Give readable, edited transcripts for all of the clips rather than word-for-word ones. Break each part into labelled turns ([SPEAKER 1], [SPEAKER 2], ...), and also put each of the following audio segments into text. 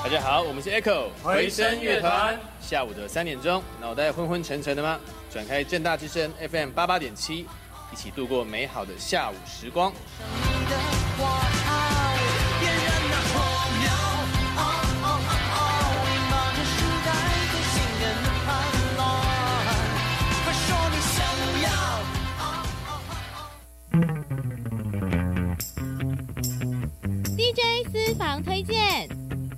[SPEAKER 1] 大家好，我们是 Echo
[SPEAKER 2] 回声乐团。
[SPEAKER 1] 下午的3点钟，脑袋昏昏沉沉的吗？转开正大之声 FM 88.7，一起度过美好的下午时光。
[SPEAKER 3] DJ 私房推荐。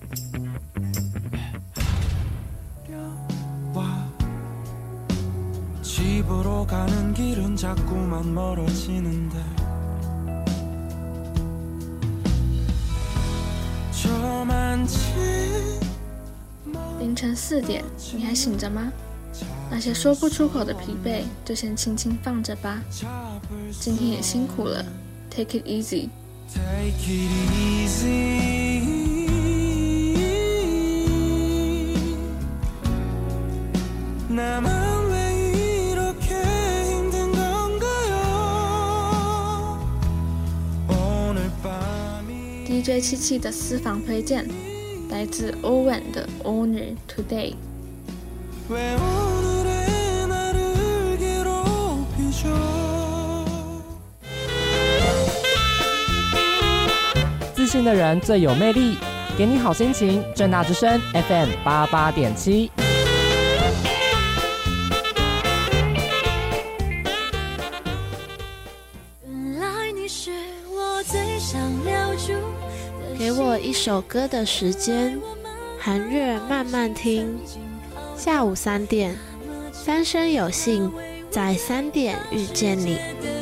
[SPEAKER 4] 凌晨4点，你还醒着吗？那些说不出口的疲惫，就先轻轻放着吧。今天也辛苦了 ，Take it easy。Take it easy. 나만 왜 이렇게 힘든 건가요? 오늘 밤이 DJ 77的私房推荐，来自 Owen 的 Owner Today。왜 오늘의 나를 괴롭히죠?
[SPEAKER 5] 自信的人最有魅力，给你好心情。正大之声 FM 88.7。
[SPEAKER 6] 给我一首歌的时间，韩乐慢慢听。下午3点，三生有幸在3点遇见你。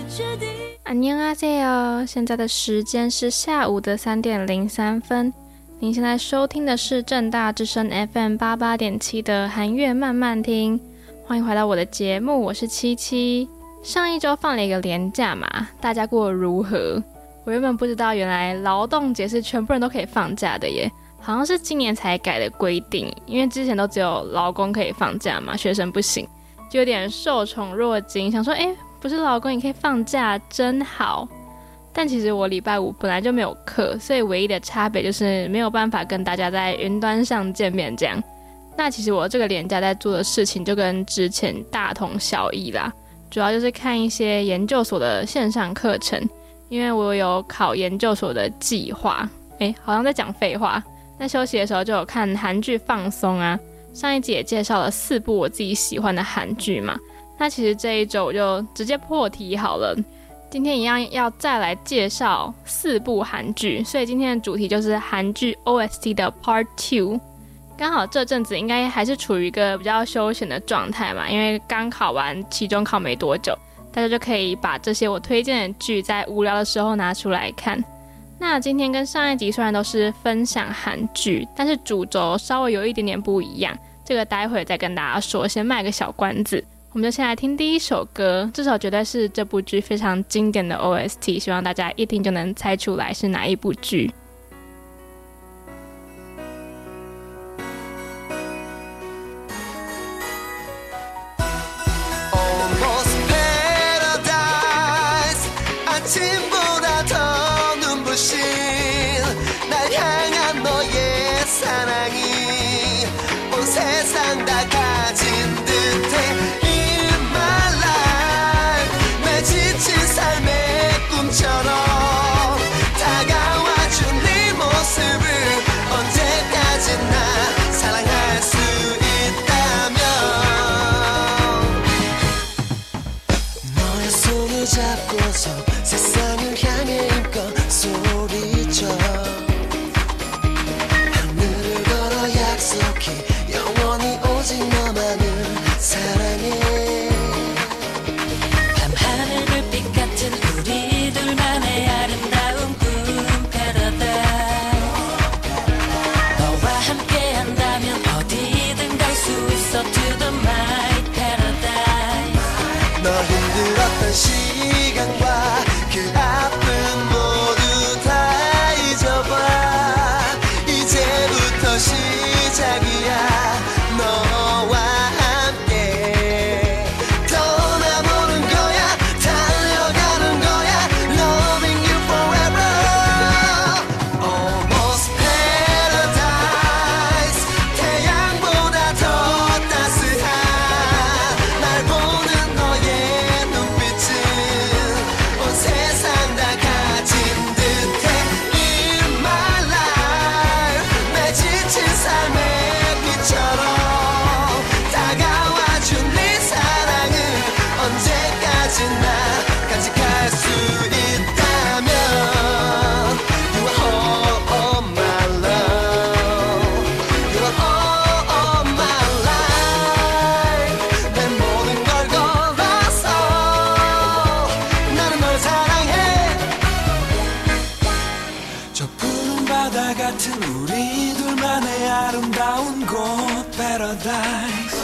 [SPEAKER 4] 안녕하세요，现在的时间是下午的3点03分。您现在收听的是正大之声 FM 88.7的韩乐慢慢听，欢迎回到我的节目，我是77。上一周放了一个连假嘛，大家过得如何？我原本不知道，原来劳动节是全部人都可以放假的耶，好像是今年才改的规定，因为之前都只有劳工可以放假嘛，学生不行，就有点受宠若惊，想说不是劳工也可以放假，真好。但其实我礼拜5本来就没有课，所以唯一的差别就是没有办法跟大家在云端上见面这样。那其实我这个连假在做的事情就跟之前大同小异啦，主要就是看一些研究所的线上课程，因为我有考研究所的计划。好像在讲废话。那休息的时候就有看韩剧放松啊，上一集也介绍了4部我自己喜欢的韩剧嘛。那其实这一周我就直接破题好了，今天一样要再来介绍4部韩剧，所以今天的主题就是韩剧 OST 的 Part 2。刚好这阵子应该还是处于一个比较休闲的状态嘛，因为刚考完期中考没多久，大家就可以把这些我推荐的剧在无聊的时候拿出来看。那今天跟上一集虽然都是分享韩剧，但是主轴稍微有一点点不一样，这个待会再跟大家说，先卖个小关子。我们就先来听第一首歌，这首绝对是这部剧非常经典的 OST， 希望大家一听就能猜出来是哪一部劇。
[SPEAKER 7] 너 힘들었던 시간과 그 아픔
[SPEAKER 2] 같은 우리 둘만의 아름다운 곳 Paradise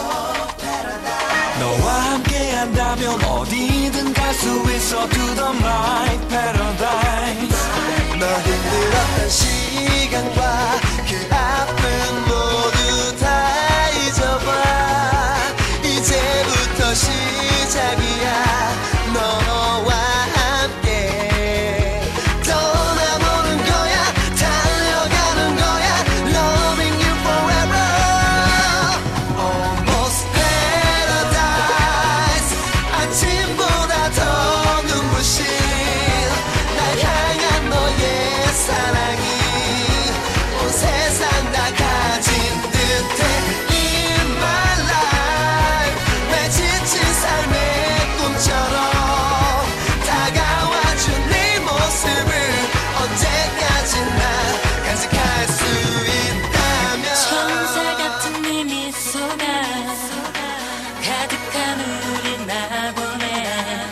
[SPEAKER 2] 너와 함께 한다면 어디든 갈 수 있어 To the right Paradise 너 힘들었던 시간과 그 아픔 모두 다 잊어봐 이제부터 시작이야 너와 함께 떠나보는 거야 달려가는 거야 Loving you forever Almost paradise 아침보다 더 눈부신 날 향한 너의 사랑이 온 세상 다 가진 듯해 In my life 내 지친 삶의 꿈처럼 다가와준 네 모습을 언제까지나 간직할 수 있다면
[SPEAKER 7] 천사 같은 네 미소가 가득한 우리 나 보내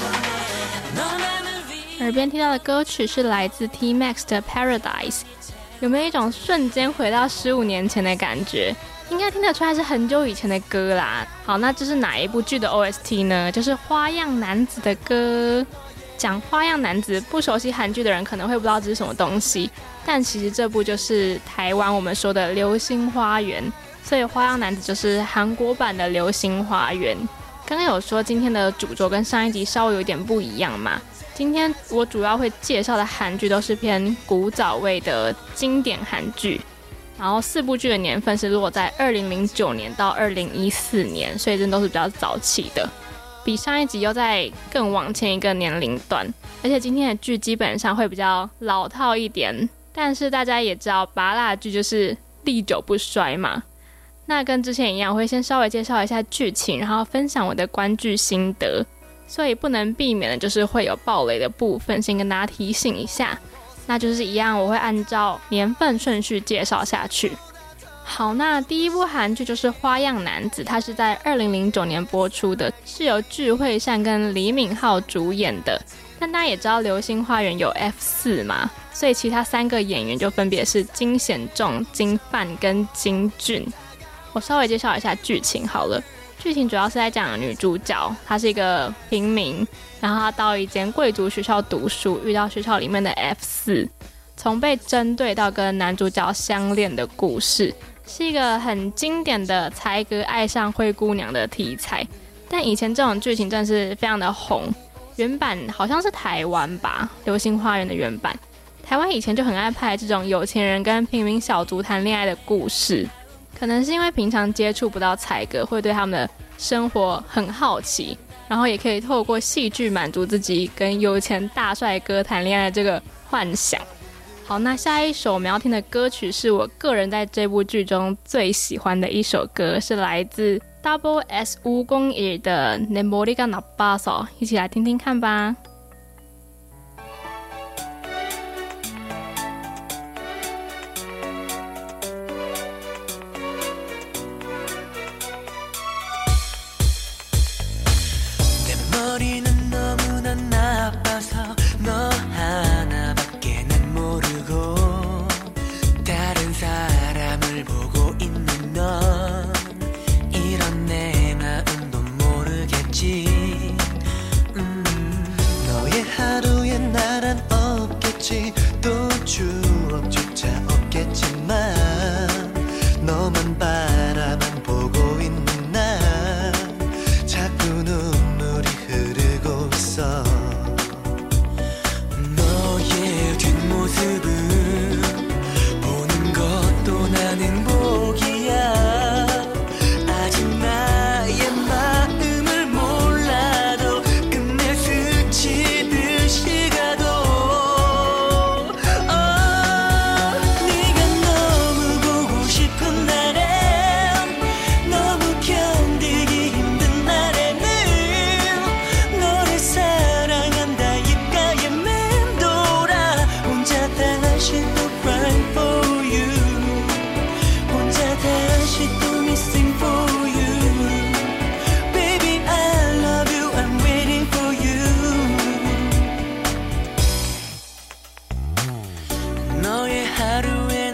[SPEAKER 7] 너만을 위해
[SPEAKER 4] 耳边听到的歌曲是来自 T-Max 的 Paradise， 有没有一种瞬间回到15年前的感觉？应该听得出来是很久以前的歌啦。好，那这是哪一部剧的 OST 呢？就是《花样男子》的歌。讲花样男子，不熟悉韩剧的人可能会不知道这是什么东西，但其实这部就是台湾我们说的《流星花园》，所以花样男子就是韩国版的《流星花园》。刚刚有说今天的主轴跟上一集稍微有点不一样嘛，今天我主要会介绍的韩剧都是偏古早味的经典韩剧，然后4部剧的年份是落在2009年到2014年，所以真都是比较早期的，比上一集又再更往前一个年龄段，而且今天的剧基本上会比较老套一点，但是大家也知道芭乐剧就是历久不衰嘛。那跟之前一样，我会先稍微介绍一下剧情，然后分享我的观剧心得，所以不能避免的就是会有爆雷的部分，先跟大家提醒一下。那就是一样，我会按照年份顺序介绍下去。好，那第一部韩剧就是《花样男子》，它是在2009年播出的，是由具惠善跟李敏镐主演的。但大家也知道《流星花园》有 F4 嘛，所以其他3个演员就分别是金贤重、金范跟金俊。我稍微介绍一下剧情好了。剧情主要是在讲女主角，她是一个平民，然后她到一间贵族学校读书，遇到学校里面的 F4， 从被针对到跟男主角相恋的故事，是一个很经典的才哥爱上灰姑娘的题材。但以前这种剧情真的是非常的红，原版好像是台湾吧，《流星花园》的原版。台湾以前就很爱拍这种有钱人跟平民小卒谈恋爱的故事，可能是因为平常接触不到才哥，会对他们的生活很好奇，然后也可以透过戏剧满足自己跟有钱大帅哥谈恋爱的这个幻想。好，那下一首我们要听的歌曲是我个人在这部剧中最喜欢的一首歌，是来自 Double S 501的 내 머리가 나빠서， 一起来听听看吧。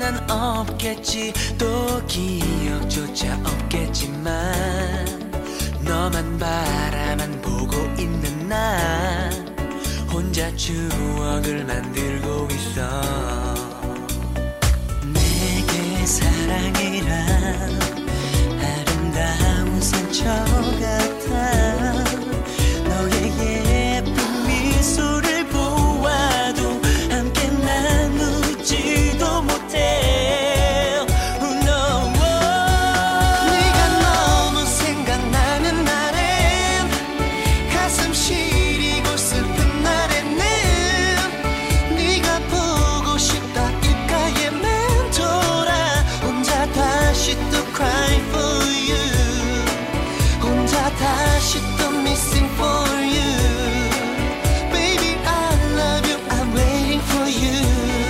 [SPEAKER 7] 난 없겠지 또 기억조차 없겠지만 너만 바라만 보고 있는 나 혼자 추억을 만들고 있어 내게 사랑이란 아름다운 상처 같아 너의 예쁜 미소를 보아도 함께 나누지도 못해 oh, no.
[SPEAKER 2] 네가 너무 생각나는 날엔 가슴 시리고 슬픈 날에는 네가 보고 싶다 입가에 맴돌아 혼자 다시 또 cry for you 혼자 다시 또 missing for you Baby I love you I'm waiting for you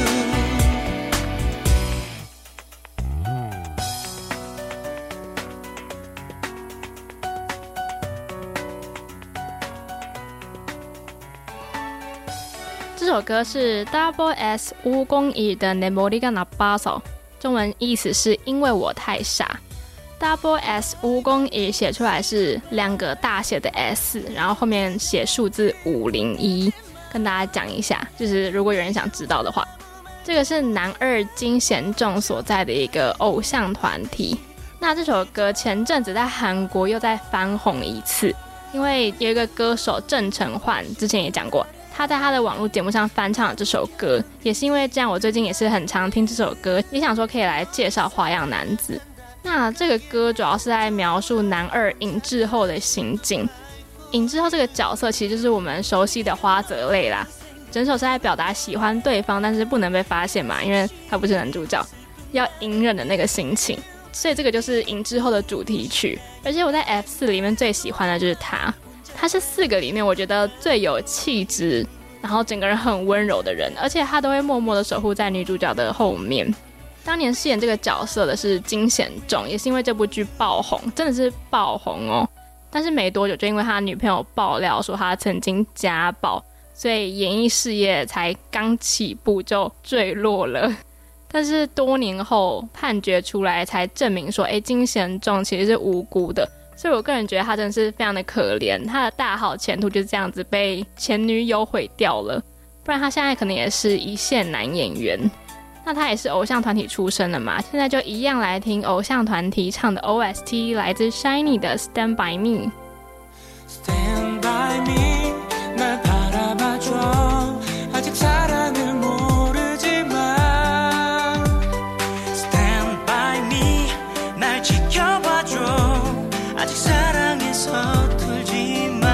[SPEAKER 4] 这首歌是 Double S 501的 내 머리가 나빠서， 中文意思是因为我太傻。Double S 501写出来是2个大写的 S， 然后后面写数字501。跟大家讲一下，就是如果有人想知道的话，这个是男二金贤重所在的一个偶像团体。那这首歌前阵子在韩国又再翻红一次，因为有一个歌手郑成焕之前也讲过，他在他的网络节目上翻唱了这首歌，也是因为这样，我最近也是很常听这首歌，也想说可以来介绍花样男子。那这个歌主要是在描述男二尹智厚的心境。尹智厚这个角色其实就是我们熟悉的花泽类啦，整首是在表达喜欢对方，但是不能被发现嘛，因为他不是男主角，要隐忍的那个心情。所以这个就是尹智厚的主题曲，而且我在 F4 里面最喜欢的就是他是4个里面我觉得最有气质，然后整个人很温柔的人，而且他都会默默的守护在女主角的后面。当年饰演这个角色的是金贤重，也是因为这部剧爆红，真的是爆红哦。但是没多久就因为他女朋友爆料说他曾经家暴，所以演艺事业才刚起步就坠落了。但是多年后判决出来才证明说金贤重其实是无辜的，所以我个人觉得他真的是非常的可怜，他的大好前途就这样子被前女友毁掉了，不然他现在可能也是一线男演员。那他也是偶像团体出身的嘛，现在就一样来听偶像团体唱的 OST， 来自 SHINee 的 Stand By Me。
[SPEAKER 7] Stand by me 날 바라봐줘 아직 사랑을 모르지만 Stand by me 날 지켜봐줘 아직 사랑에 서툴지만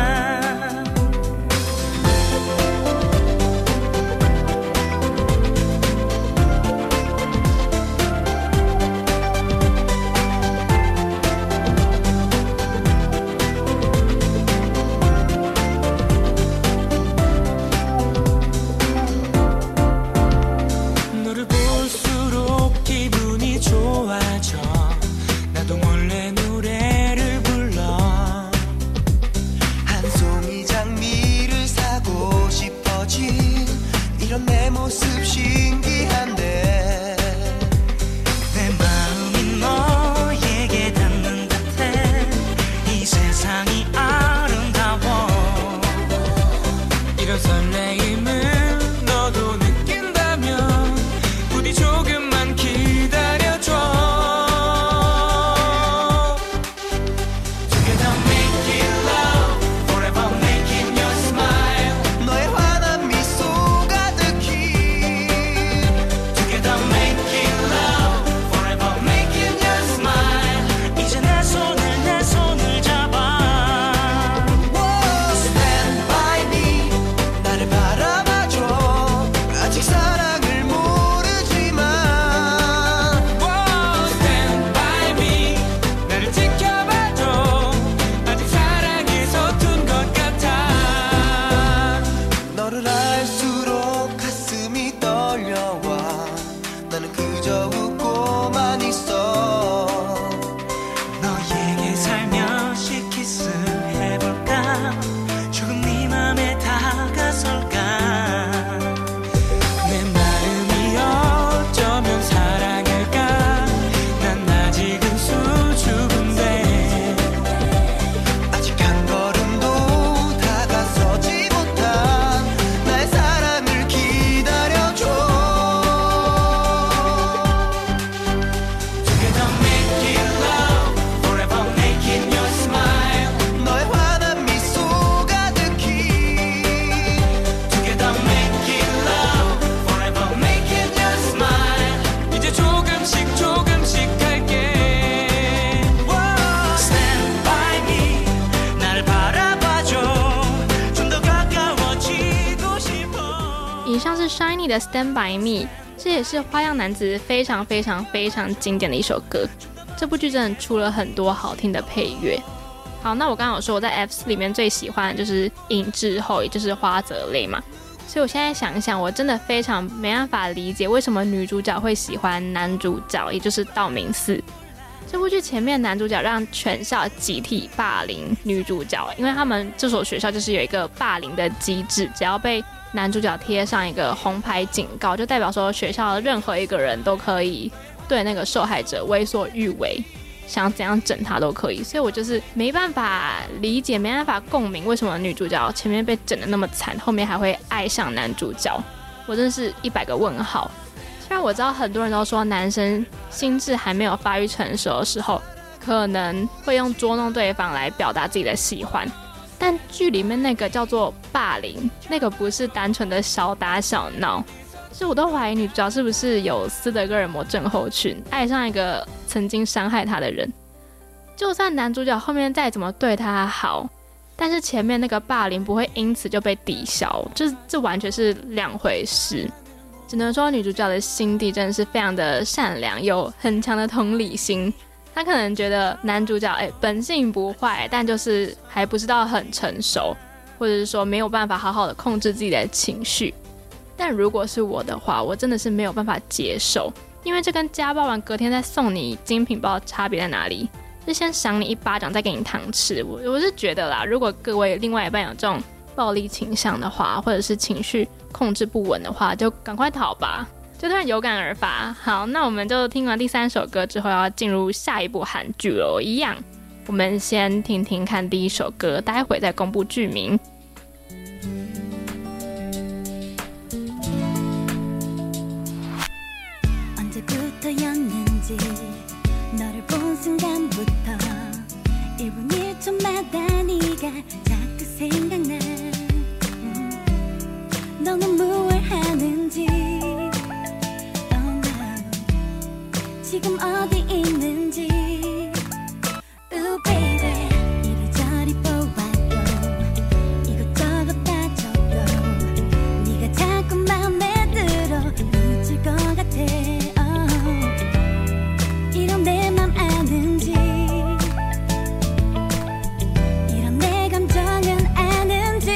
[SPEAKER 7] 너를 볼수록 기분이 좋아져 나도 몰래 노래를 불러
[SPEAKER 2] 한 송이 장미를 사고 싶어진 이런 내 모습 신기한데
[SPEAKER 7] 내 마음이 너에게 닿는 듯해 이 세상이 아름다워 이런 설레임을 너도 느낀다면 부디 조금만 기다려줘 Together making love forever making your smile
[SPEAKER 2] 너의 환한 미소 가득히
[SPEAKER 7] Together making love forever making your smile 이제 내 손을 잡아
[SPEAKER 2] Stand by me 나를 바라봐줘 아직 사랑을 모르지만
[SPEAKER 7] Stand by me 나를 지켜봐줘 아직 사랑에 서툰 것 같아
[SPEAKER 2] 너를 알수록 가슴이 떨려와 나는 그저 웃고만 있어
[SPEAKER 7] 너에게 살며시 키스해볼까 조금 네 맘에 다가설까 내 마음이 어쩌면 살아
[SPEAKER 4] 以上是 SHINee 的 Stand By Me， 这也是花样男子非常非常非常经典的一首歌。这部剧真的出了很多好听的配乐。好，那我刚刚有说我在 F4 里面最喜欢的就是尹智厚，也就是花泽类嘛。所以我现在想一想，我真的非常没办法理解为什么女主角会喜欢男主角，也就是道明寺。这部剧前面男主角让全校集体霸凌女主角，因为他们这所学校就是有一个霸凌的机制，只要被男主角贴上一个红牌警告，就代表说学校的任何一个人都可以对那个受害者为所欲为，想怎样整他都可以。所以我就是没办法理解，没办法共鸣，为什么女主角前面被整得那么惨，后面还会爱上男主角，我真的是100个问号。虽然我知道很多人都说男生心智还没有发育成熟的时候可能会用捉弄对方来表达自己的喜欢，但剧里面那个叫做霸凌，那个不是单纯的小打小闹，所以我都怀疑女主角是不是有斯德哥尔摩症候群，爱上一个曾经伤害她的人。就算男主角后面再怎么对她好，但是前面那个霸凌不会因此就被抵消，这完全是两回事。只能说女主角的心地真的是非常的善良，有很强的同理心。她可能觉得男主角本性不坏，但就是还不知道很成熟，或者是说没有办法好好的控制自己的情绪。但如果是我的话，我真的是没有办法接受，因为这跟家暴完隔天再送你精品包差别在哪里？就先赏你一巴掌再给你糖吃。我是觉得啦，如果各位另外一半有这种暴力倾向的话，或者是情绪控制不稳的话，就赶快逃吧，就突然有感而发。好，那我们就听完第3首歌之后要进入下一部韩剧了。一样，我们先听听看第1首歌，待会再公布剧名。
[SPEAKER 8] 언제부터였는지 너를 본 순간부터 1분 1초마다 네가 자꾸 생각나. 너는 무얼 하는지 oh no. 지금 어디 있는지 Ooh baby 이리저리 보아도 이것저것 따져도 네가 자꾸 맘에 들어 늦을 것 같아. 이런 내 맘 아는지 이런 내 감정은 아는지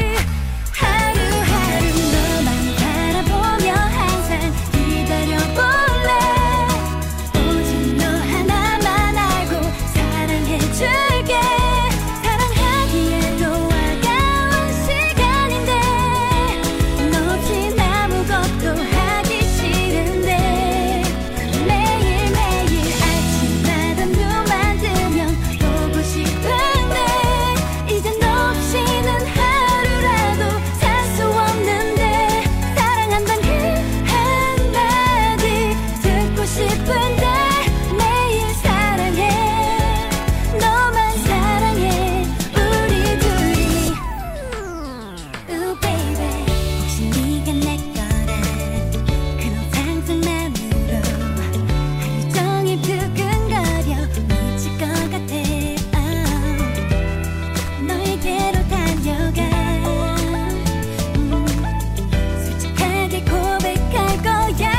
[SPEAKER 8] 하루하루 너만 바라보며 항상 기다려볼래. 오직 너 하나만 알고 사랑해줄게. 사랑하기에도 아까운 시간인데 너 없인 아무것도 하기 싫은데 매일매일 아침마다 눈만 뜨면 보고 싶은데 이제 너 없이는 하루라도 살 수 없는데 사랑한단 그 한마디 듣고 싶은데 매일 사랑해 너만 사랑해 우리 둘이 Ooh baby 혹시 네가 내 거란 그런 상상만으로 하루 종일 두근거려 미칠 것 같아. 너에게로 달려가 솔직하게 고백할 거야.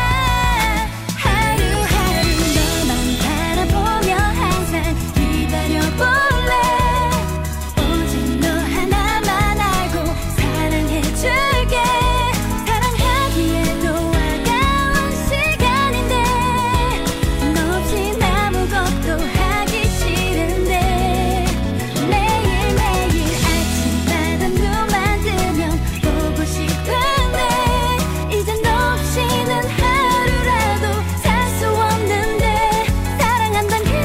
[SPEAKER 8] 하루하루 너만 바라보며 항상 기다려볼래. 오직 너 하나만 알고 사랑해줄게. 사랑하기에도 아까운 시간인데 너 없인 아무것도 하기 싫은데 매일매일 아침마다 눈만 뜨면 보고 싶은데 이제 너 없이는 하루라도 살 수 없는데 사랑한단 그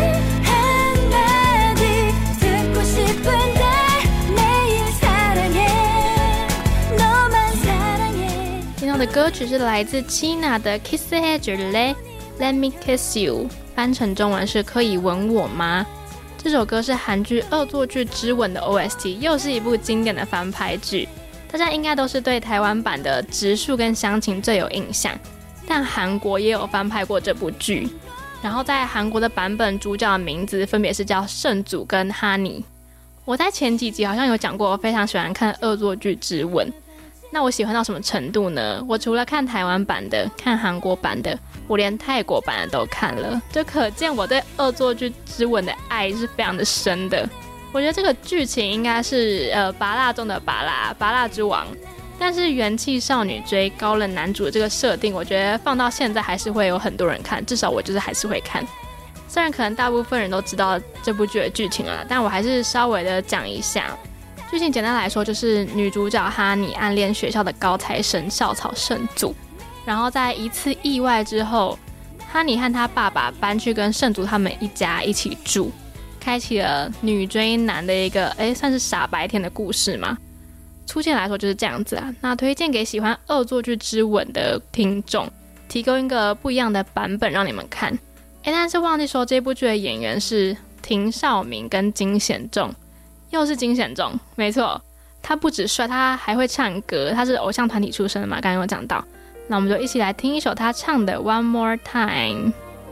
[SPEAKER 8] 한마디 듣고 싶은데 매일 사랑해 너만 사랑해.
[SPEAKER 4] 听到的歌曲是来自 China 的 Kiss해줄래 Let Me Kiss You， 翻成中文是可以吻我吗？这首歌是韩剧《恶作剧之吻》的 OST， 又是一部经典的翻拍剧。大家应该都是对台湾版的直树跟湘琴最有印象，但韩国也有翻拍过这部剧。然后在韩国的版本，主角的名字分别是叫圣祖跟哈尼。我在前几集好像有讲过，我非常喜欢看《恶作剧之吻》。 那我喜欢到什么程度呢？我除了看台湾版的，看韩国版的，我连泰国版的都看了，就可见我对《恶作剧之吻》的爱是非常的深的。我觉得这个剧情应该是拔蜡中的拔蜡之王，但是元气少女追高冷男主的这个设定，我觉得放到现在还是会有很多人看，至少我就是还是会看。虽然可能大部分人都知道这部剧的剧情啦，但我还是稍微的讲一下。剧情简单来说，就是女主角哈尼暗恋学校的高材生校草圣祖，然后在一次意外之后，哈尼和他爸爸搬去跟圣祖他们一家一起住，开启了女追男的一个算是傻白甜的故事嘛。粗浅来说就是这样子啊。那推荐给喜欢恶作剧之吻的听众，提供一个不一样的版本让你们看。但是忘记说这部剧的演员是庭少明跟金贤重，又是金贤重，没错，他不止帅，他还会唱歌，他是偶像团体出身的嘛，刚刚有讲到。那我们就一起来听一首他唱的 One More Time。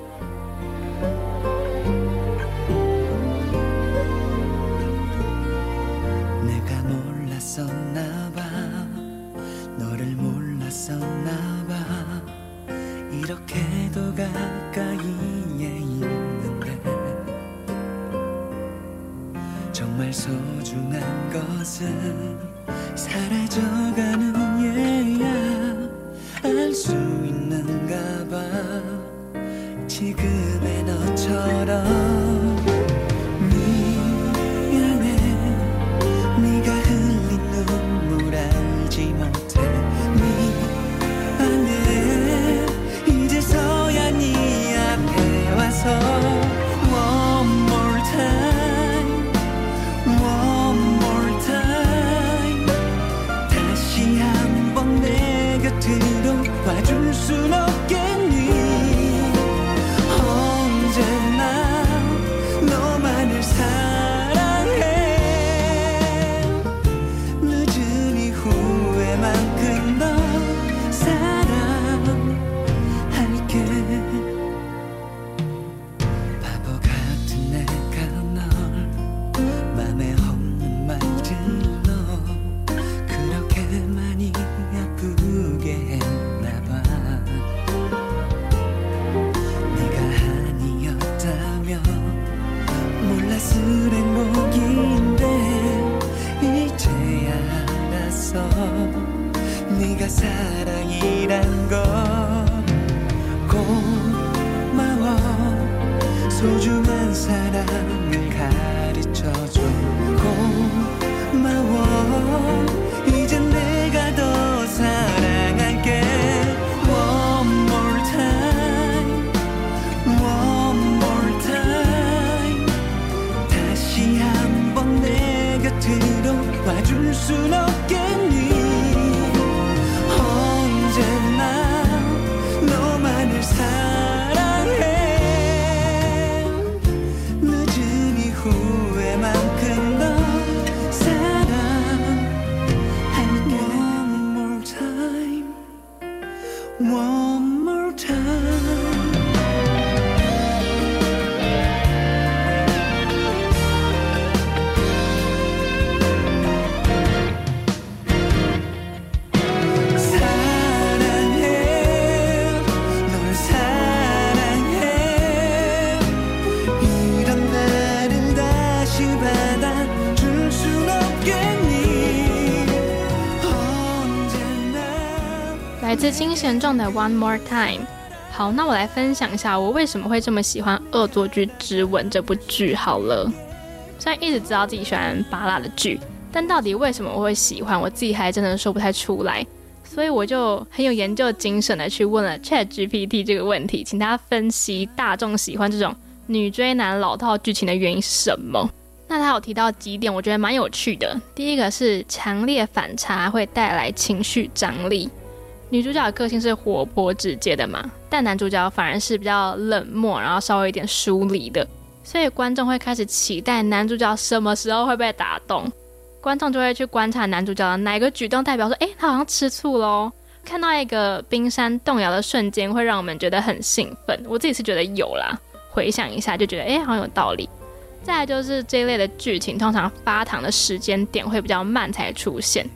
[SPEAKER 4] 来自金贤重的 One More Time。 好，那我来分享一下我为什么会这么喜欢《恶作剧之吻》这部剧好了。虽然一直知道自己喜欢芭乐的剧，但到底为什么我会喜欢，我自己还真的说不太出来，所以我就很有研究精神的去问了 ChatGPT 这个问题，请他分析大众喜欢这种女追男老套剧情的原因是什么。那他有提到几点我觉得蛮有趣的。第一个是强烈反差会带来情绪张力，女主角的个性是活泼直接的嘛，但男主角反而是比较冷漠，然后稍微有点疏离的，所以观众会开始期待男主角什么时候会被打动，观众就会去观察男主角的哪个举动代表说他好像吃醋咯，看到一个冰山动摇的瞬间会让我们觉得很兴奋，我自己是觉得有啦，回想一下就觉得好像有道理。再来就是这一类的剧情通常发糖的时间点会比较慢才出现，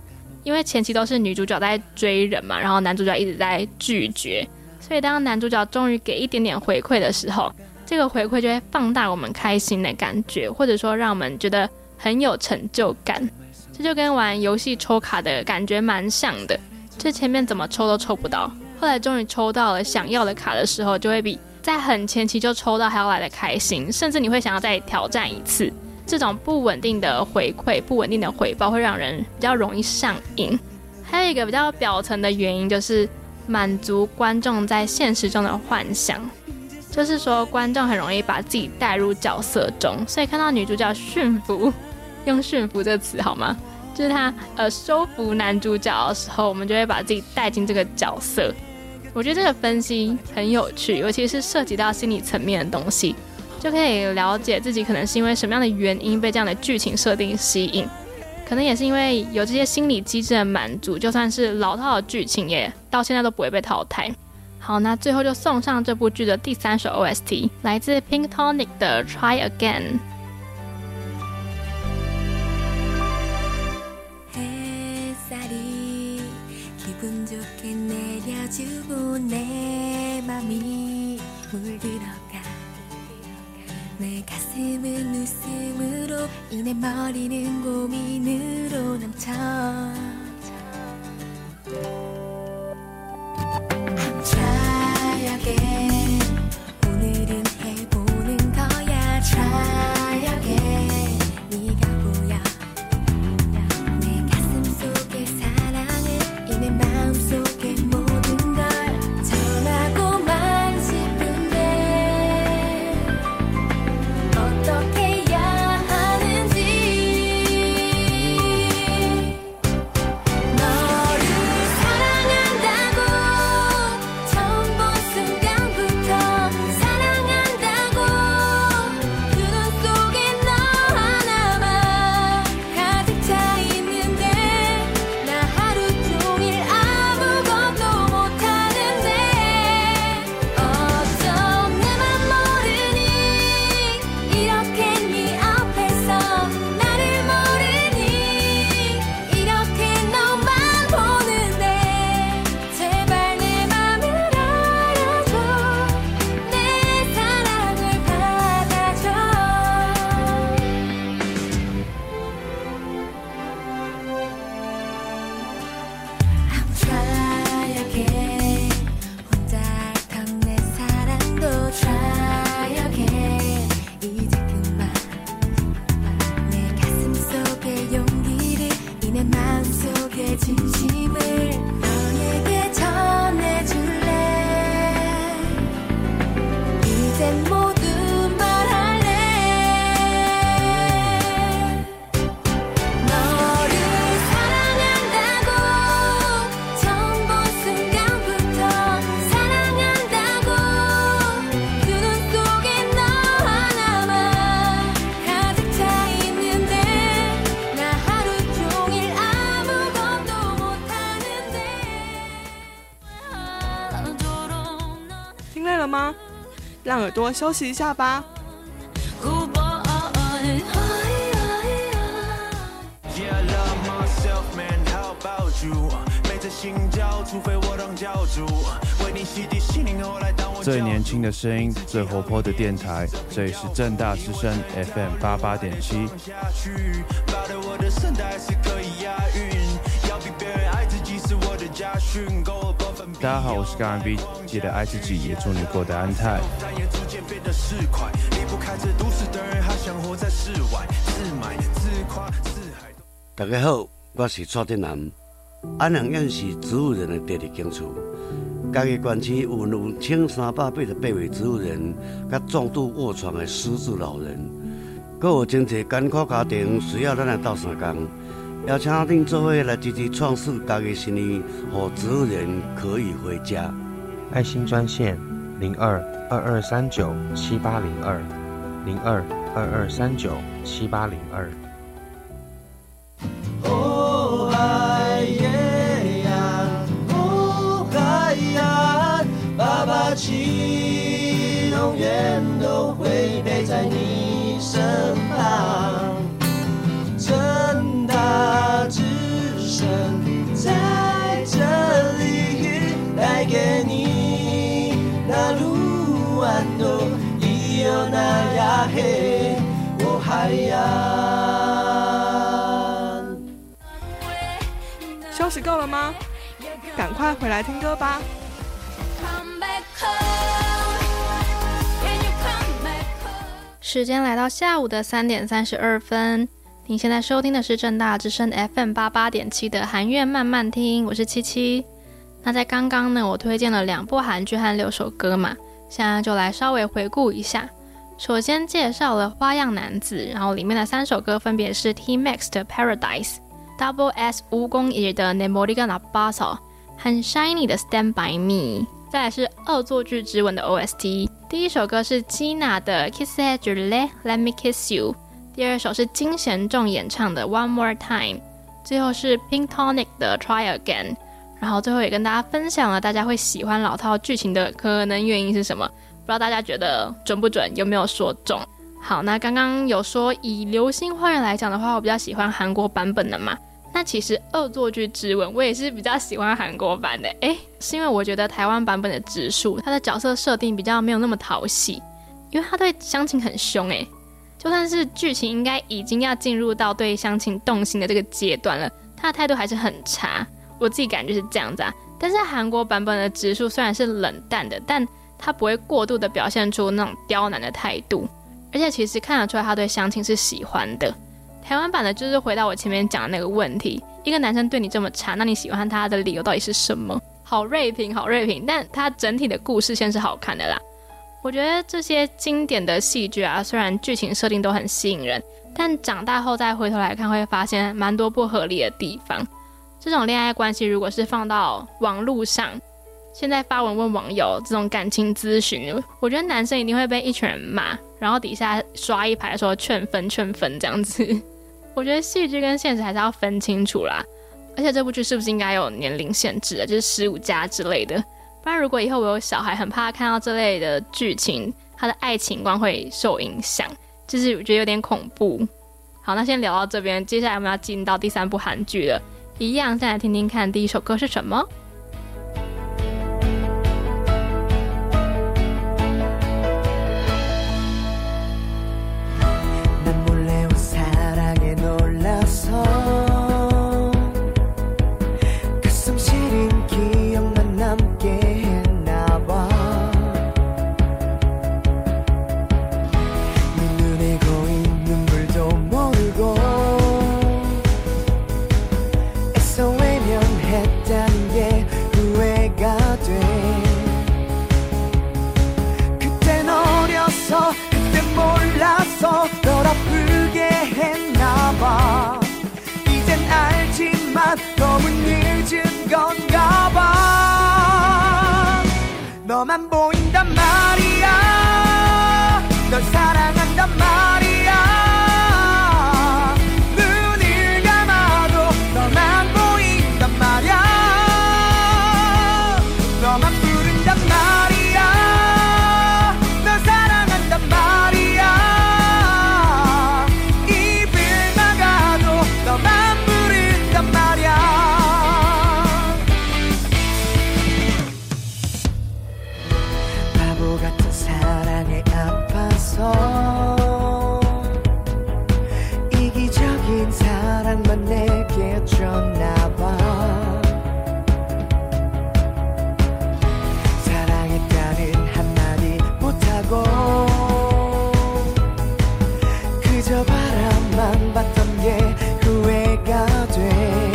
[SPEAKER 4] 因为前期都是女主角在追人嘛，然后男主角一直在拒绝，所以当男主角终于给一点点回馈的时候，这个回馈就会放大我们开心的感觉，或者说让我们觉得很有成就感。这就跟玩游戏抽卡的感觉蛮像的，就前面怎么抽都抽不到，后来终于抽到了想要的卡的时候，就会比在很前期就抽到还要来的开心，甚至你会想要再挑战一次。这种不稳定的回馈、不稳定的回报会让人比较容易上瘾。还有一个比较表层的原因，就是满足观众在现实中的幻想，就是说观众很容易把自己带入角色中，所以看到女主角驯服，用驯服这个词好吗？就是她收服男主角的时候，我们就会把自己带进这个角色。我觉得这个分析很有趣，尤其是涉及到心理层面的东西，就可以了解自己可能是因为什么样的原因被这样的剧情设定吸引，可能也是因为有这些心理机制的满足，就算是老套的剧情也到现在都不会被淘汰。好，那最后就送上这部剧的第3首 OST， 来自 Pink Tonic 的 Try Again。
[SPEAKER 8] 내 가슴은 웃음으로 인해 머리는 고민으로 넘쳐 Try again 오늘은 해보는 거야 Try again 네가 보여 내 가슴 속의 사랑은 이내 마음속의 모든 걸 전하고만 싶은데 어떻게 해야 하는지 너를 사랑한다고 처음 본 순간부터 사랑한다고 그 눈 속에 너 하나만 가득 차 있는데 나 하루 종일 아무것도 못하는데 어쩜 내맘 모르니 이렇게 네 앞에서 나를 모르니 이렇게 너만 보는데 제발 내 맘을 알아줘 내 사랑을 받아줘 I'm try again 혼자 앓던 내 사랑도 try again 이제 그만 내 가슴 속의 용기를 이내 마음속의 진심을 너에게 전해줄래 이젠 모두 말할래 너를 사랑한다고 처음 본 순간부터 사랑한다고 그 눈 속에 너 하나만 가득 차 있는데 나 하루 종일 아무것도 못하는데
[SPEAKER 9] 听累了吗？让耳朵休息一下吧。
[SPEAKER 7] Yeah, I love myself, man. How about you? 背着心跳，除非我当教主，为你洗涤心灵，后来当我
[SPEAKER 10] 最年轻的声音，最活泼的电台，这里是政大之声 FM 88.7。
[SPEAKER 7] 抱着我的声带是可以押韵，要比别人爱自己是我的家训，够不分
[SPEAKER 10] 大家好，我是 R&B， 记得爱自己，也祝你过得安泰。
[SPEAKER 7] 但也逐渐变得市侩，离不开这都市的人，还想活在世外，自买自夸四海。
[SPEAKER 11] 大家好，我是蔡振南。安阳院是植物人的第二间厝，家己县区有1388位植物人，甲重度卧床的失智老人，阁有真侪艰苦家庭需要咱来斗相共，邀请恁做伙来支持创世家己生意，让植物人可以回家。
[SPEAKER 12] 爱心专线02-2239-7802 02-2239-7802。
[SPEAKER 2] 哦嗨耶呀，哦嗨呀，爸爸七永远都会陪在你身旁。正大之声 떠나야 해 오하이안
[SPEAKER 9] 休息够了吗？赶快回来听歌吧。
[SPEAKER 4] 时间来到下午的3点32分，您现在收听的是政大之声 FM 88.7的韩乐慢慢听，我是七七。那在刚刚呢，我推荐了2部韩剧和6首歌嘛，现在就来稍微回顾一下。首先介绍了花样男子，然后里面的3首歌分别是 T-Max 的 Paradise、Double S 501的 내 머리가 나빠서和 Shiny 的 Stand By Me。再来是恶作剧之吻的 OST， 第一首歌是 Gina 的 Kiss해줄래 Let Me Kiss You， 第二首是金贤重演唱的 One More Time， 最后是 Pink Tonic 的 Try Again。然后最后也跟大家分享了大家会喜欢老套剧情的可能原因是什么，不知道大家觉得准不准，有没有说中。好，那刚刚有说以流星花园来讲的话，我比较喜欢韩国版本的嘛，那其实恶作剧之吻我也是比较喜欢韩国版的，是因为我觉得台湾版本的直树他的角色设定比较没有那么讨喜，因为他对湘琴很凶，就算是剧情应该已经要进入到对湘琴动心的这个阶段了，他的态度还是很差，我自己感觉是这样子啊。但是韩国版本的直树虽然是冷淡的，但他不会过度的表现出那种刁难的态度，而且其实看得出来他对湘琴是喜欢的。台湾版的就是回到我前面讲的那个问题，一个男生对你这么差，那你喜欢他的理由到底是什么？好锐评，但他整体的故事线是好看的啦。我觉得这些经典的戏剧啊，虽然剧情设定都很吸引人，但长大后再回头来看，会发现蛮多不合理的地方。这种恋爱关系如果是放到网络上，现在发文问网友这种感情咨询，我觉得男生一定会被一群人骂，然后底下刷一排说劝分这样子。我觉得戏剧跟现实还是要分清楚啦，而且这部剧是不是应该有年龄限制的，就是15+之类的，不然如果以后我有小孩，很怕看到这类的剧情，他的爱情观会受影响，就是我觉得有点恐怖。好，那先聊到这边，接下来我们要进到第3部韩剧了，一样先来听听看第一首歌是什么。
[SPEAKER 2] 널 아프게 했나봐 이젠 알지만 너무 늦은 건가봐 너만 보인단 말이야 널 사랑한단 말이야 눈을 감아도 너만 보인단 말이야 너만 부른단 말이야 널 사랑한단 말이야 너만 부른단 말이야 바보 같은 사랑에 아파서 이기적인 사랑만 내게 줬나봐 사랑했다는 한마디 못하고 그저 바람만 봤던 게 후회가 돼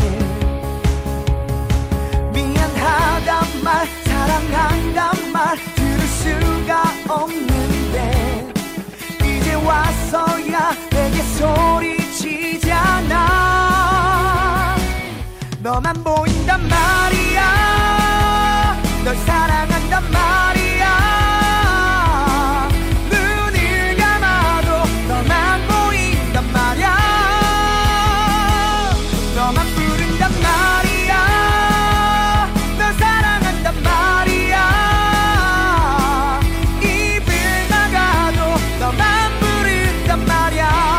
[SPEAKER 2] 미안하단 말 사랑한단 말 들을 수가 없는데 이제 와서야 내게 소리치잖아 너만 보인단 말이야 널 사랑한단 말이야 눈을 감아도 너만 보인단 말이야 너만 부른단 말이야 널 사랑한단 말이야 입을 막아도 너만 부른단 말이야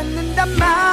[SPEAKER 2] 찾는단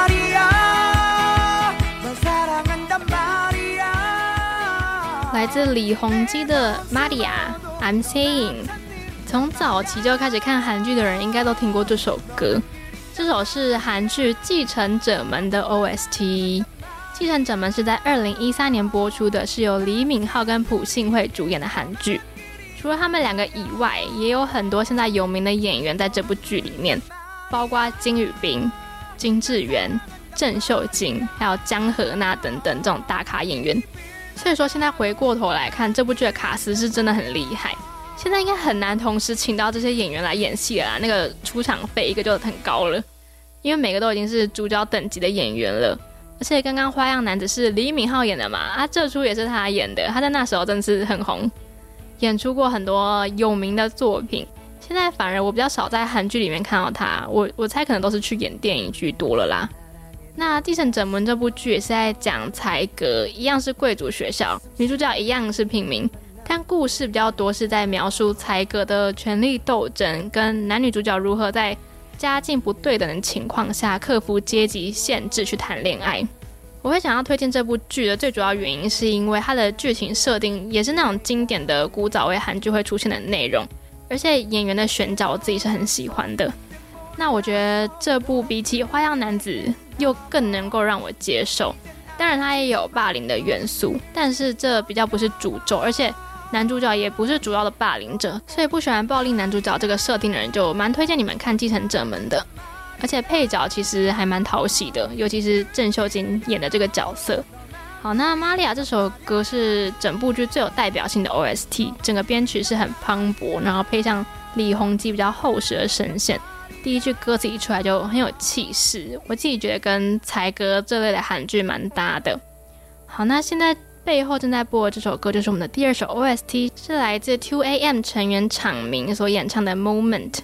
[SPEAKER 2] 말이야 널 사랑한단 말이야
[SPEAKER 4] 来自李弘基的 Maria I'm Saying。 从早期就开始看韩剧的人应该都听过这首歌，这首是韩剧《继承者们》的 OST。 《继承者们》是在2013年播出的，是由李敏镐跟朴信惠主演的韩剧。除了他们两个以外，也有很多现在有名的演员在这部剧里面，包括金宇彬、金智媛、郑秀晶，还有江河娜等等这种大咖演员。所以说现在回过头来看，这部剧的卡司是真的很厉害。现在应该很难同时请到这些演员来演戏了啦，那个出场费一个就很高了，因为每个都已经是主角等级的演员了。而且刚刚花样男子是李敏镐演的嘛，这出也是他演的，他在那时候真的是很红，演出过很多有名的作品。现在反而我比较少在韩剧里面看到他，我猜可能都是去演电影居多了啦。那《继承者们》这部剧也是在讲才阁，一样是贵族学校，女主角一样是平民，但故事比较多是在描述才阁的权力斗争，跟男女主角如何在家境不对等的情况下克服阶级限制去谈恋爱。我会想要推荐这部剧的最主要原因是因为它的剧情设定也是那种经典的古早味韩剧会出现的内容，而且演员的选角我自己是很喜欢的。那我觉得这部比起《花样男子》又更能够让我接受，当然它也有霸凌的元素，但是这比较不是主轴，而且男主角也不是主要的霸凌者，所以不喜欢暴力男主角这个设定的人就蛮推荐你们看《继承者们》的。而且配角其实还蛮讨喜的，尤其是郑秀晶演的这个角色。好，那《玛利亚》这首歌是整部剧最有代表性的 OST， 整个编曲是很磅礴，然后配上李弘基比较厚实的声线，第一句歌词一出来就很有气势，我自己觉得跟才阁这类的韩剧蛮搭的。好，那现在背后正在播的这首歌就是我们的第二首 OST， 是来自 2AM 成员场明所演唱的 Moment。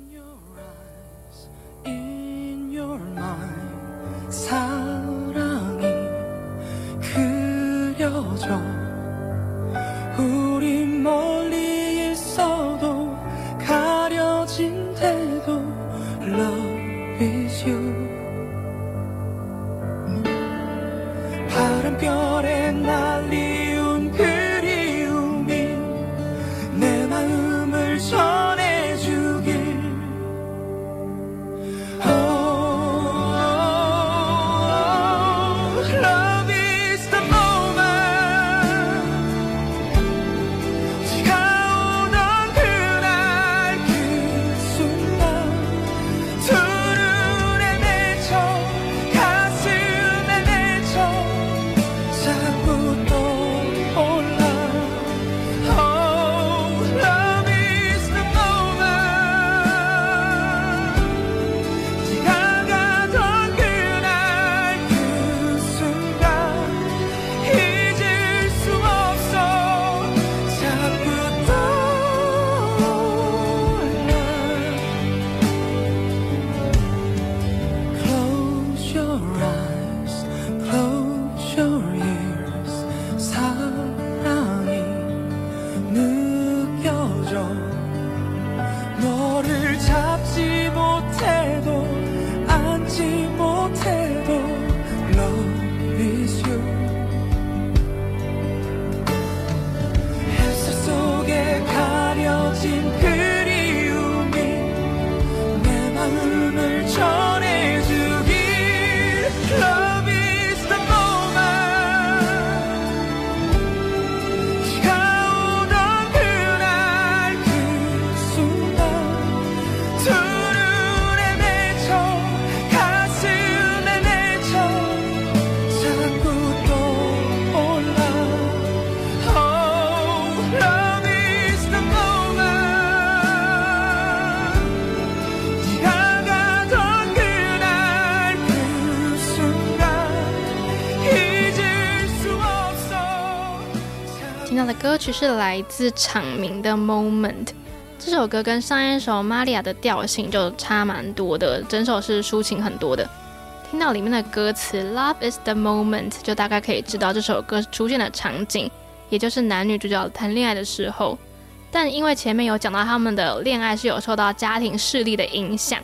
[SPEAKER 2] 사랑이 그려져 우리 멀리 있어도 가려진대도 Love is you 바람결에 날리운 그리움이 내 마음을 전해주길
[SPEAKER 4] 的歌曲是来自场明的 Moment， 这首歌跟上一首玛利亚的调性就差蛮多的，整首是抒情很多的。听到里面的歌词 Love is the moment， 就大概可以知道这首歌出现的场景，也就是男女主角谈恋爱的时候。但因为前面有讲到他们的恋爱是有受到家庭势力的影响，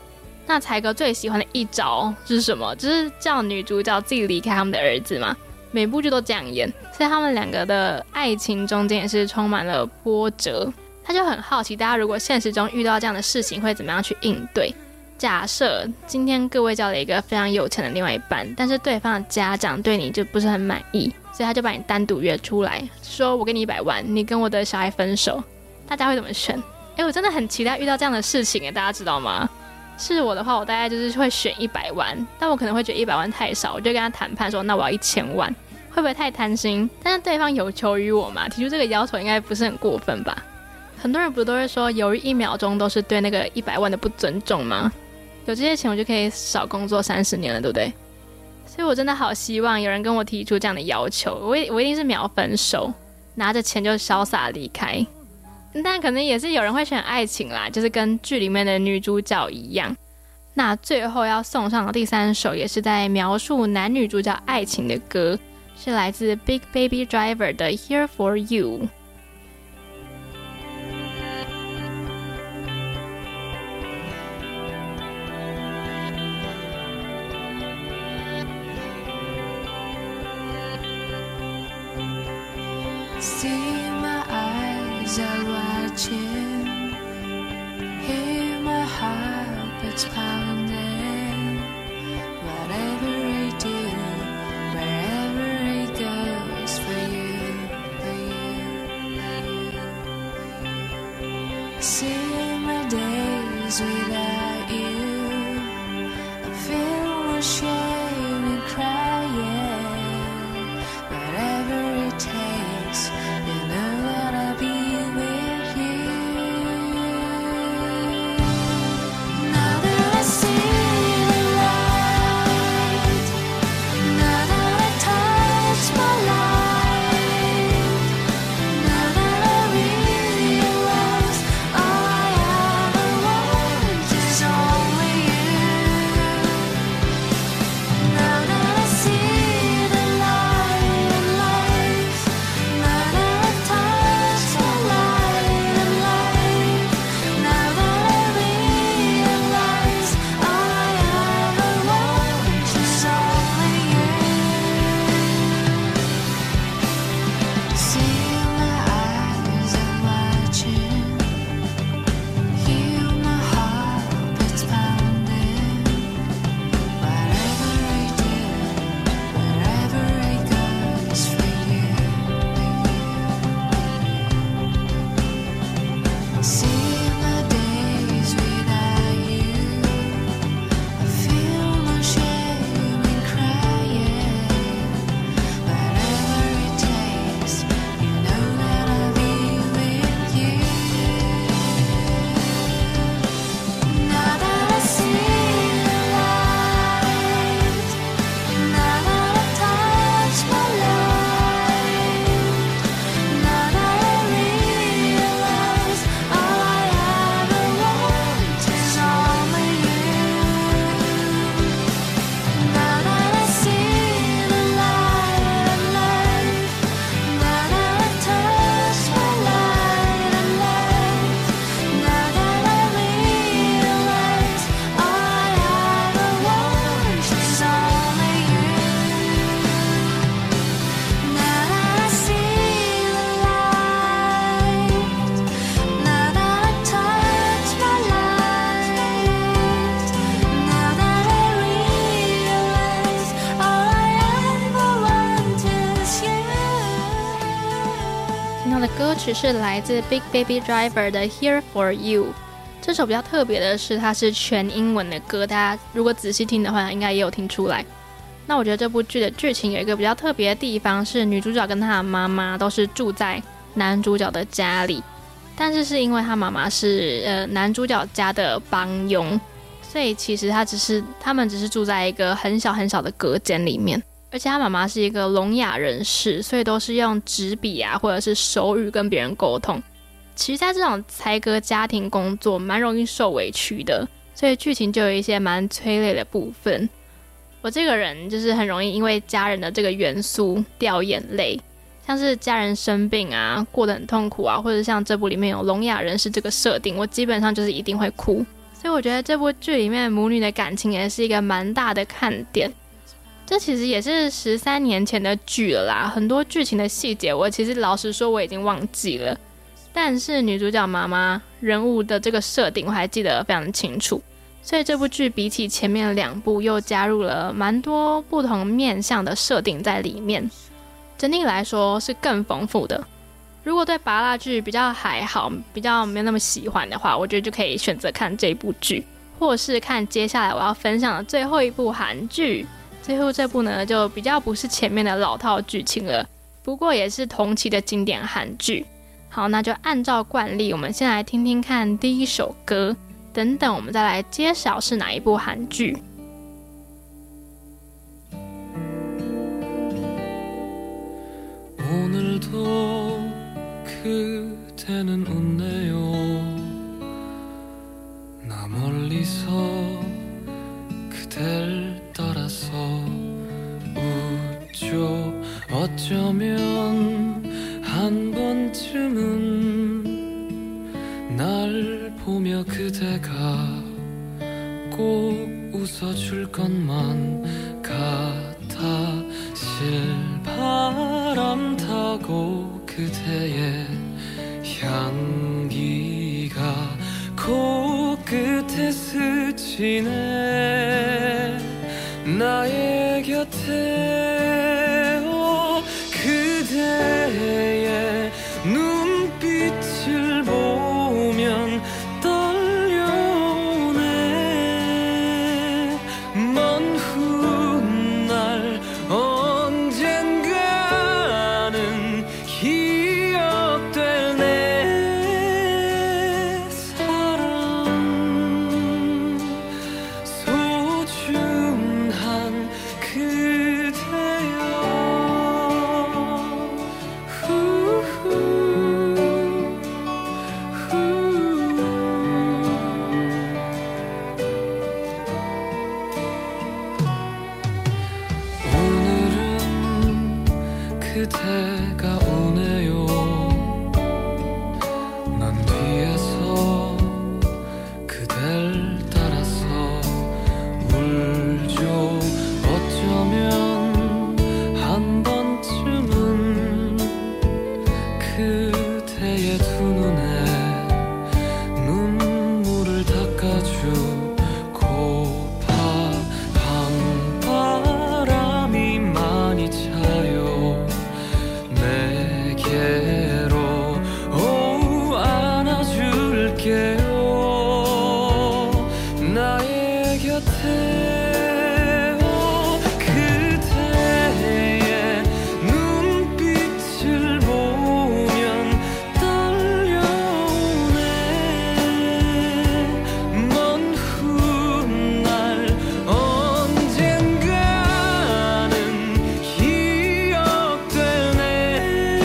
[SPEAKER 4] 那才哥最喜欢的一招是什么？就是叫女主角自己离开他们的儿子嘛，每部剧都这样演，所以他们两个的爱情中间也是充满了波折。他就很好奇，大家如果现实中遇到这样的事情会怎么样去应对。假设今天各位交了一个非常有钱的另外一半，但是对方的家长对你就不是很满意，所以他就把你单独约出来，说我给你100万，你跟我的小孩分手，大家会怎么选？我真的很期待遇到这样的事情大家知道吗？是我的话，我大概就是会选100万，但我可能会觉得100万太少，我就跟他谈判说那我要1000万，会不会太贪心？但是对方有求于我嘛，提出这个要求应该不是很过分吧？很多人不都会说犹豫1秒钟都是对那个100万的不尊重吗？有这些钱我就可以少工作30年了，对不对？所以我真的好希望有人跟我提出这样的要求，我一定是秒分手，拿着钱就潇洒离开。但可能也是有人会选爱情啦，就是跟剧里面的女主角一样。那最后要送上的第3首也是在描述男女主角爱情的歌，是来自 Big Baby Driver 的 Here For You。
[SPEAKER 8] See my eyes are watching, hear my heart beats pounding. Whatever I do, wherever I go, it's for you, for you, for you. See my days without you, I feel ashamed and crying. Whatever it takes, you know that I'll be with you. Now that I see the light, now that I touch my life, now that I realize all I ever want is only you. Now that I see the light in life, now that I touch the light in life, now that I realize all I ever want is only you. See my eyes are watching, hear my heart beats pounding. Whatever I do, wherever I go, is for you, See my days without you, I feel no shame in crying. Whatever it takes, you know that I'll be with you. Now that I see the light, now that I touch my light, now that I realize all I ever want is only you. Now that I see the light in life, now that I touch my light in life, now that I realize all I ever want is only you. Now that I see the light, now that I touch my light, now that I realize all I ever want is you.
[SPEAKER 4] 听到的歌曲是来自 Big Baby Driver 的 Here For You。 这首比较特别的是它是全英文的歌，大家如果仔细听的话应该也有听出来。那我觉得这部剧的剧情有一个比较特别的地方，是女主角跟她的妈妈都是住在男主角的家里，但是因为她妈妈是男主角家的帮佣，所以其实他们只是住在一个很小很小的隔间里面。而且她妈妈是一个聋哑人士，所以都是用纸笔啊或者是手语跟别人沟通。其实在这种才哥家庭工作蛮容易受委屈的，所以剧情就有一些蛮催泪的部分。我这个人就是很容易因为家人的这个元素掉眼泪，像是家人生病啊，过得很痛苦啊，或者像这部里面有聋哑人士这个设定，我基本上就是一定会哭。 所以我觉得这部剧里面母女的感情也是一个蛮大的看点。这其实也是13年前的剧了啦，很多剧情的细节我其实老实说我已经忘记了，但是女主角妈妈人物的这个设定我还记得非常清楚，所以这部剧比起前面2部又加入了蛮多不同面向的设定在里面，整体来说是更丰富的。如果对芭乐剧比较还好，比较没有那么喜欢的话，我觉得就可以选择看这部剧，或是看接下来我要分享的最后一部韩剧。最后这部呢就比较不是前面的老套剧情了，不过也是同期的经典韩剧。好，那就按照惯例，我们先来听听看第一首歌，等等我们再来揭晓是哪一部韩剧。
[SPEAKER 13] 오늘도 그대는 웃네요. 나 멀리서 그댈 따라서 웃죠. 어쩌면 한 번쯤은 날 보며 그대가 꼭 웃어줄 것만 같아. 실바람 타고 그대의 향기가 코끝에 스치네. 나의 곁에 그대의 눈빛을 보면 떨려오네. 먼 훗날 언젠가는 기억될 내 사랑. 소중한 그대여. 오늘은 그대가 오네요. 난 뒤에서 그댈 따라서 울죠. 어쩌면 한 번쯤은 그대의 두 눈에 눈물을 닦아주고파. 밤바람이 많이 차요 내게로. 오, 안아줄게요. 나의 곁에 그대의 눈빛을 보면 떨려오네. 먼 훗날 언젠가는 기억될 내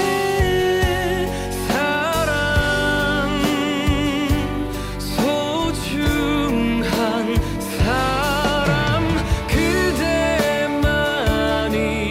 [SPEAKER 13] 사랑. 소중한 사람. 그대만이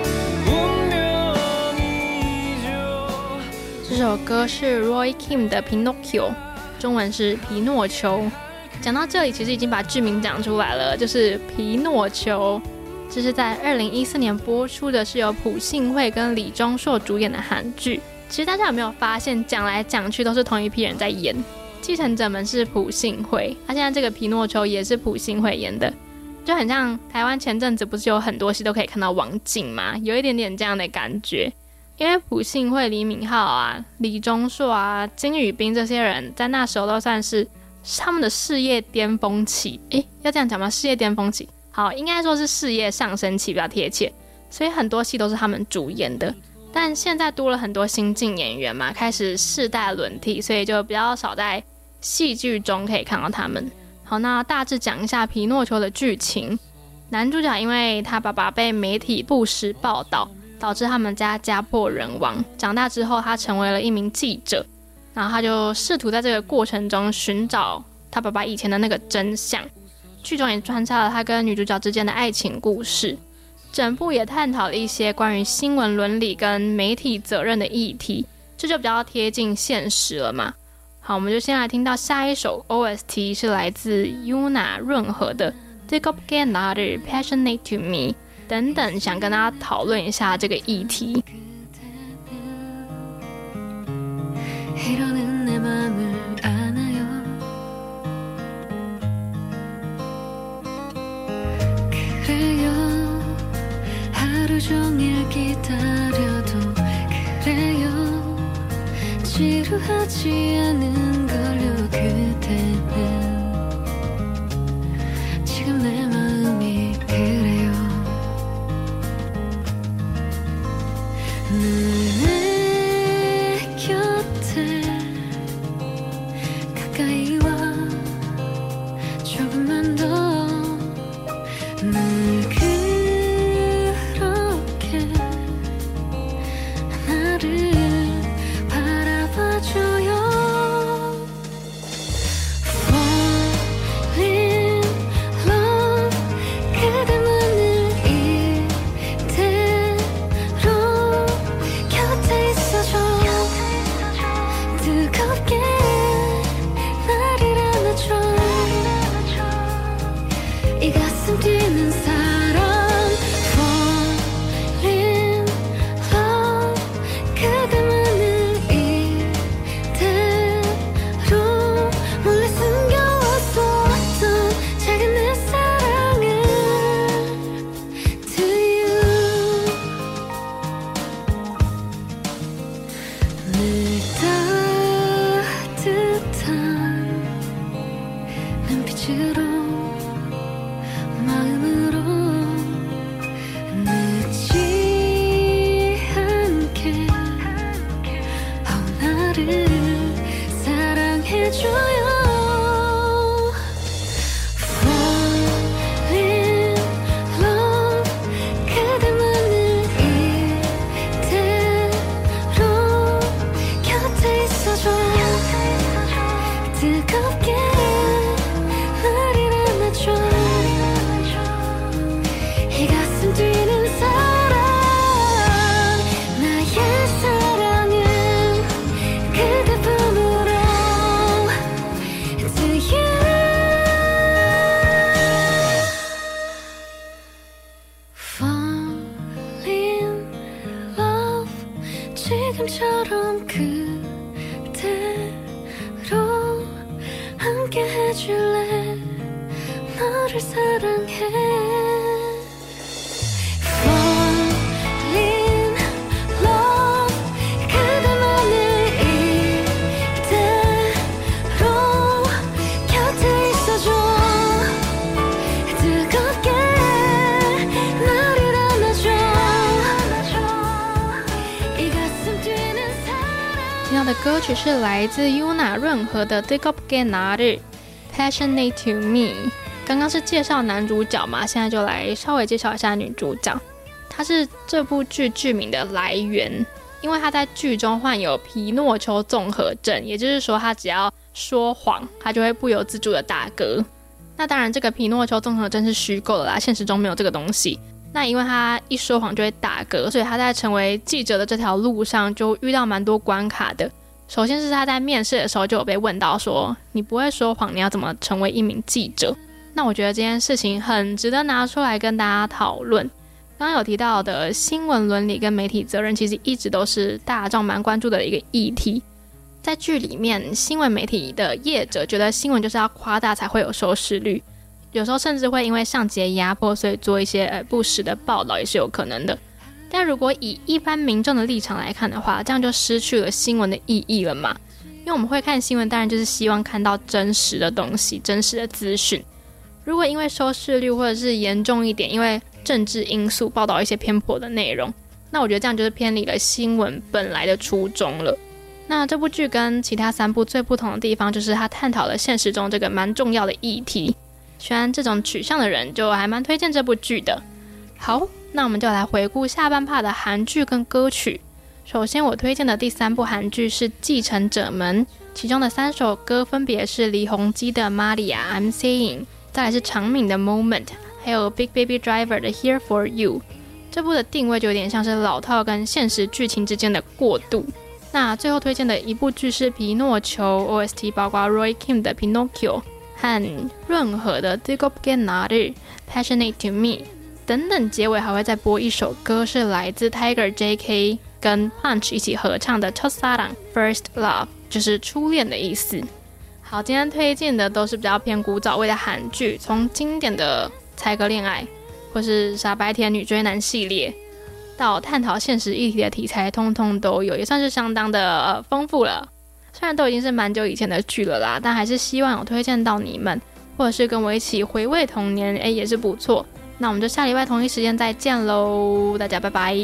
[SPEAKER 13] 운명이죠.
[SPEAKER 4] 这首歌是 Roy Kim 的 Pinocchio， 中文是皮诺丘。讲到这里其实已经把剧名讲出来了，就是皮诺丘。这是在2014年播出的，是由朴信惠跟李钟硕主演的韩剧。其实大家有没有发现，讲来讲去都是同一批人在演？继承者们是朴信惠，他现在这个皮诺丘也是朴信惠演的，就很像台湾前阵子不是有很多戏都可以看到王静吗？有一点点这样的感觉。因为朴信惠、李敏镐啊、李钟硕啊、金宇彬这些人在那时候都算是他们的事业巅峰期。要这样讲吗？事业巅峰期，好，应该说是事业上升期比较贴切，所以很多戏都是他们主演的。但现在多了很多新晋演员嘛，开始世代轮替，所以就比较少在戏剧中可以看到他们。好，那大致讲一下皮诺丘的剧情。男主角因为他爸爸被媒体不实报道，导致他们家家破人亡。长大之后他成为了一名记者，然后他就试图在这个过程中寻找他爸爸以前的那个真相。剧中也穿插了他跟女主角之间的爱情故事，整部也探讨了一些关于新闻伦理跟媒体责任的议题，这就比较贴近现实了嘛。 好，我们就先来听到下一首 OST 是来自 Yuna 润和的 뜨겁게 나를 passionate to me 等等，想跟大家讨论一下这个议题。
[SPEAKER 8] 이러는 내 맘을 안아요 그래요 하루 종일 기다려도 그래요 지루하지 않은 걸요 그대는 지금 내 마음이 그래요 내 곁에 가까이 와 조금만 더 늘 그렇게 나를 바라봐줘요 Fall in love 그대만을 이대로 곁에 있어줘 뜨겁게 나를 안아줘 이 가슴 뛰는 사람 Fall in love 그대만을 이대로 몰래 숨겨왔었던 작은 내 사랑을 To you 늘 따뜻한 눈빛으로 마음으로 늦지 않게 나를 사랑해줘요 Fall in love 그대만을 이대로 곁에 있어줘 뜨겁게 나를 안아줘 이 가슴 뛰는 사랑 나의 사랑은 그대뿐으로 To you Fall in love 지금처럼 그대로 함께 해줄래 너를 사랑해 Fall in love 그대만을 이대로 곁에 있어줘 뜨겁게 나를 안아줘 이 가슴 뛰는 사랑
[SPEAKER 4] 听到的歌曲是来自 Yuna 润和的 뜨겁게 나를 passionate to me。 刚刚是介绍男主角嘛，现在就来稍微介绍一下女主角。她是这部剧剧名的来源，因为她在剧中患有皮诺丘综合症，也就是说她只要说谎，她就会不由自主的打嗝。那当然这个皮诺丘综合症是虚构的啦，现实中没有这个东西。那因为她一说谎就会打嗝，所以她在成为记者的这条路上就遇到蛮多关卡的。首先是她在面试的时候就有被问到说，你不会说谎，你要怎么成为一名记者？那我觉得这件事情很值得拿出来跟大家讨论。刚刚有提到的新闻伦理跟媒体责任，其实一直都是大众蛮关注的一个议题。在剧里面，新闻媒体的业者觉得新闻就是要夸大才会有收视率，有时候甚至会因为上级的压迫，所以做一些不实的报道也是有可能的。但如果以一般民众的立场来看的话，这样就失去了新闻的意义了嘛。因为我们会看新闻，当然就是希望看到真实的东西，真实的资讯。如果因为收视率或者是严重一点，因为政治因素报道一些偏颇的内容，那我觉得这样就是偏离了新闻本来的初衷了。那这部剧跟其他3部最不同的地方，就是它探讨了现实中这个蛮重要的议题。喜欢这种取向的人就还蛮推荐这部剧的。好，那我们就来回顾下半 part 的韩剧跟歌曲。首先我推荐的第3部韩剧是《继承者们》，其中的3首歌分别是李弘基的《Maria I'm Saying》，再来是长敏的《Moment》，还有 Big Baby Driver 的《Here For You》。这部的定位就有点像是老套跟现实剧情之间的过渡。 那最后推荐的一部剧是《皮诺丘》，OST 包括 Roy Kim 的《Pinocchio》和润和的《뜨겁게 나를 Passionate to Me》等等，结尾还会再播一首歌，是来自 Tiger JK 跟 Punch 一起合唱的《첫사랑 First Love》，就是初恋的意思。好，今天推荐的都是比较偏古早味的韩剧，从经典的猜歌恋爱或是傻白甜女追男系列，到探讨现实议题的题材，通通都有，也算是相当的丰富了。虽然都已经是蛮久以前的剧了啦，但还是希望有推荐到你们，或者是跟我一起回味童年，也是不错。那我们就下礼拜同一时间再见喽，大家拜拜。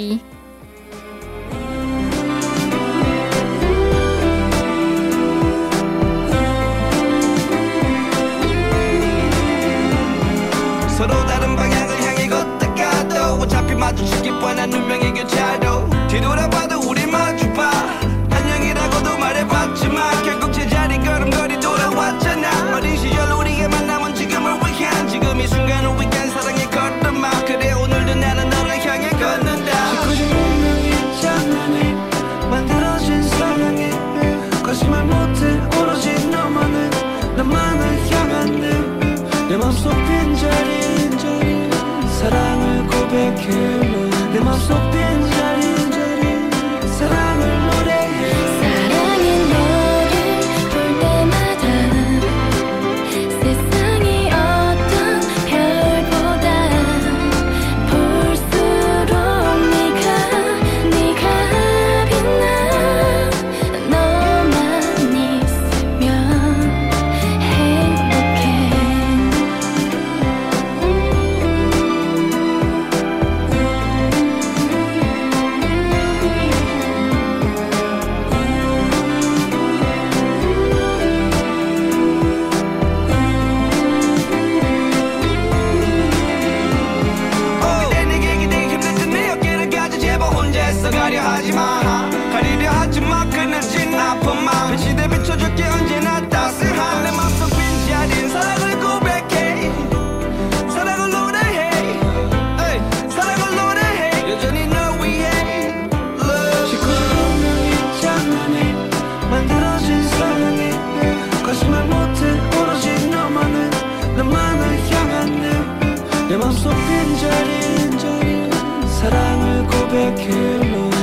[SPEAKER 2] 어차피 마주치기 뻔한 운명의 교차로 뒤돌아봐도 우리 마주봐 안녕이라고도 말해봤지만 결국 제자리 걸음걸이 돌아왔잖아 어린 시절 우리의 만남은 지금을 위한 지금 이 순간을 위한 사랑의 걸음마 그래 오늘도 나는 너를 향해 걷는다 짓궂은 운명이 장난이 만들어진 사랑이 거짓말 못해 오로지 너만을 나만을 향한 내 맘속 빈자리 사랑을 고백해 내 맘속 빈자리 사랑을 노래해
[SPEAKER 8] 사랑의 너를 볼 때마다 세상이 어떤 별보다 볼수록 네가 빛나 너만 있으면 행복해
[SPEAKER 2] 가려 하지마 가리려 하지마 그늘진 아픈 마음 시대 비춰줄게 언제나 따스한 내 맘속 빈자리엔 사랑을 고백해 사랑을 노래해 사랑을 노래해 여전히 널 위해 짓궂은 운명이 장난이 만들어진 사랑이 거짓말 못해 오로지 너만을 나만을 향한 내 맘속 빈자리 사랑을 고백해